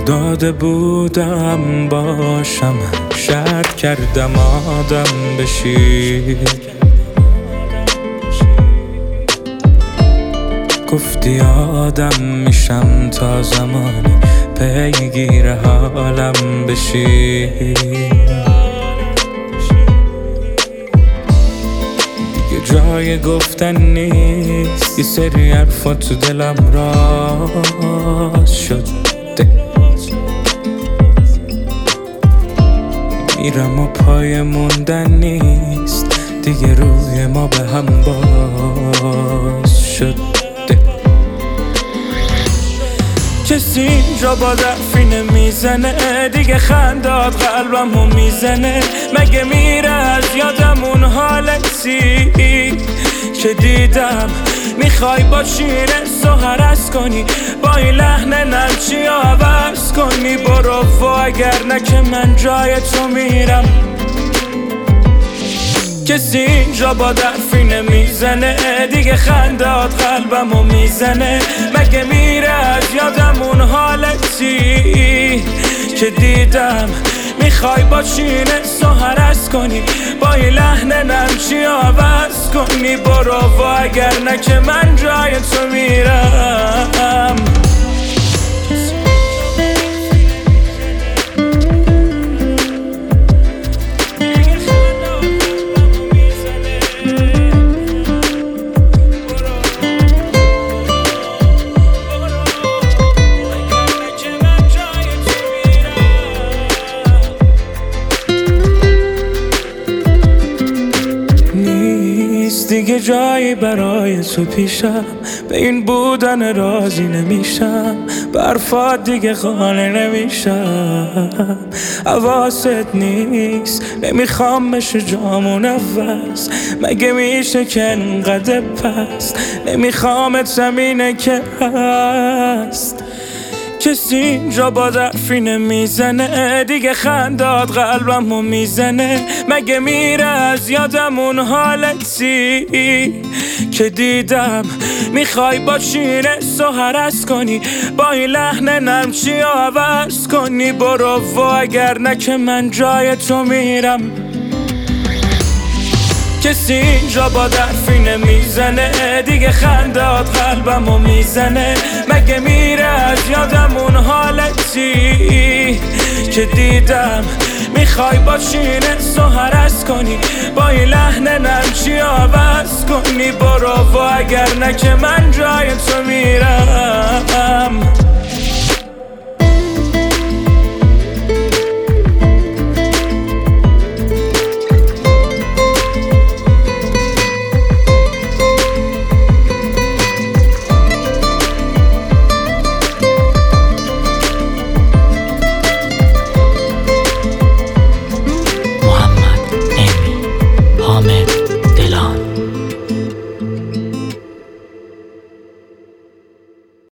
داده بودم باشم، شرط کردم آدم بشی. گفتی آدم میشم تا زمانی پیگیر حالم بشی. دیگه جای گفتن نیست، یه سری حرفا تو دلم راست شد. میرم و پای موندن نیست، دیگه روی ما به هم باز شد. کسی اینجا با دفی نمیزنه، دیگه خندات قلبمو میزنه. مگه میره از یادم اون حالتی که دیدم؟ میخوای با شیر سو هرس کنی، با این لحن نمچی عوض کنی. برو و اگر نه که من جای تو میرم. کسی اینجا با درفی نمیزنه، دیگه خندات قلبمو میزنه. مگه میره از یادم اون حالتی که دیدم؟ میخوای با چینه سو هرس کنی، با این لحن نمچی عوض کنی. برو و اگر نه که من جای تو میرم. دیگه جایی برای تو پیشم، به این بودن راضی نمیشم. برفات دیگه قانع نمیشم. حواست نیست، نمیخوام بشه جامون عوض. مگه میشه که انقدر پست؟ نمیخوامت زمینه که هست. کسی اینجا با درفی نمیزنه، دیگه خندات قلبمو میزنه. مگه میره از یادم اون حالتی که دیدم؟ میخوای با شیر سو هرس کنی، با این لحن نمچی عوض کنی. برو و اگر نه که من جای تو میرم. کسی اینجا با درفی نمیزنه، دیگه خندات قلبمو میزنه. مگه میره از یادم اون حالتی که دیدم؟ میخوای با شیر سو هرس کنی، با این لحن نمچی عوض کنی. برو و اگر نه که من جای تو میرم.